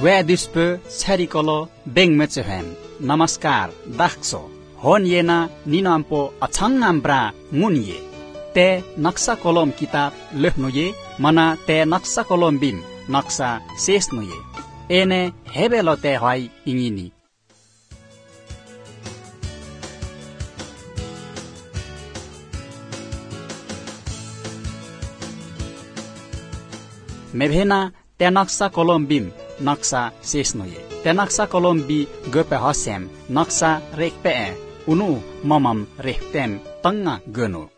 way दिस्पे छेरिकलो बेंगमेचेहेम नमस्कार दाखसो होन येना निनामपो अछंगामब्रा मुनिये ते नक्शा कलम किताब लेख्नुये मना ते नक्शा कलम बिम नक्शा शेषनुये एने हेबेलो ते हाई इंगिनी मेभेना ते नक्शा कलम बिम नक्शा शेषनुये ते नक्शा कलम बि गपे हसेम नक्शा रेखपे उनु ममम रेखतेम तंगा गनु